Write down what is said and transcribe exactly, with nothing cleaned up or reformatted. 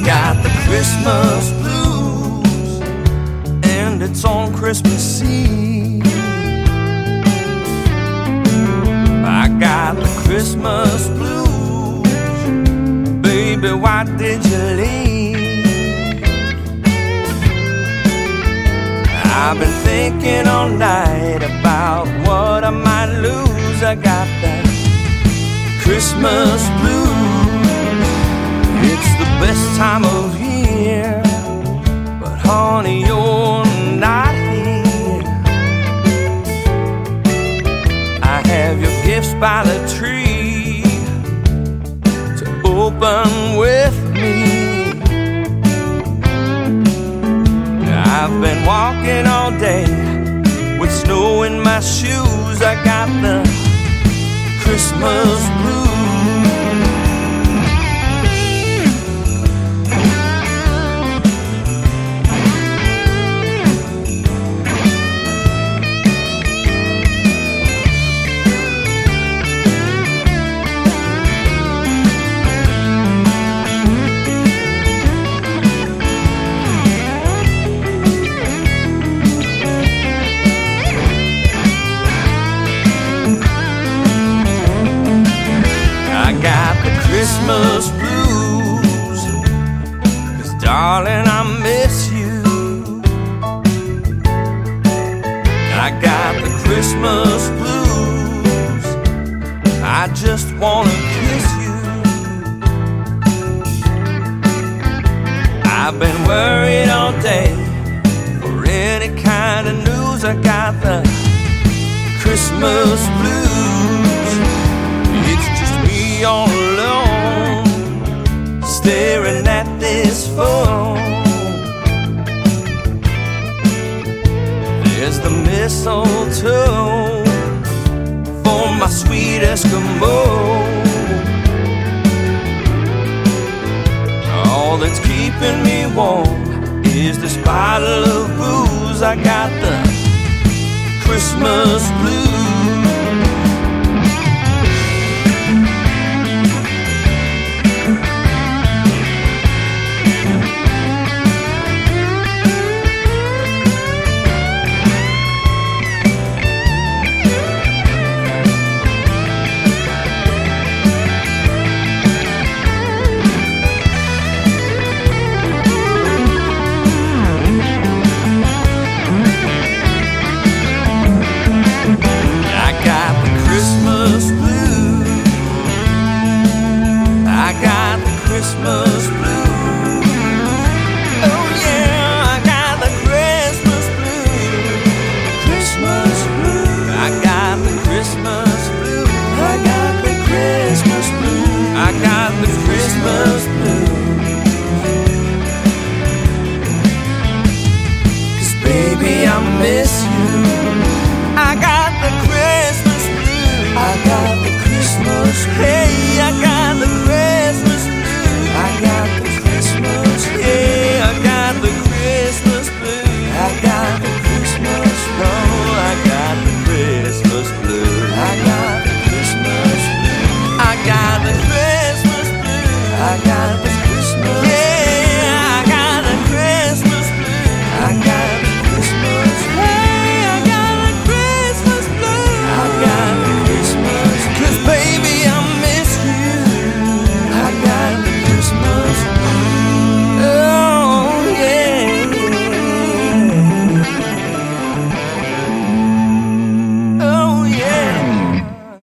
got the Christmas blues, and it's on Christmas Eve. I got the Christmas blues, baby, why did you leave? I've been thinking all night about what I might lose. I got that Christmas blues. It's the best time of year, but honey, you're not here. I have your gifts by the tree to open with me. I've been walking all day with snow in my shoes. I got the Christmas blues. Christmas blues, 'cause darling, I miss you. I got the Christmas blues, I just wanna kiss you. I've been worried all day for any kind of news. I got the Christmas blues. It's just me all alone, staring at this phone. There's the mistletoe for my sweet Eskimo. All that's keeping me warm is this bottle of booze. I got the Christmas blues. Christmas blues. Oh yeah, I got the Christmas blues. Christmas blues. I got the Christmas blues. I got the Christmas blues. I got the Christmas blues. 'Cause baby, I miss you.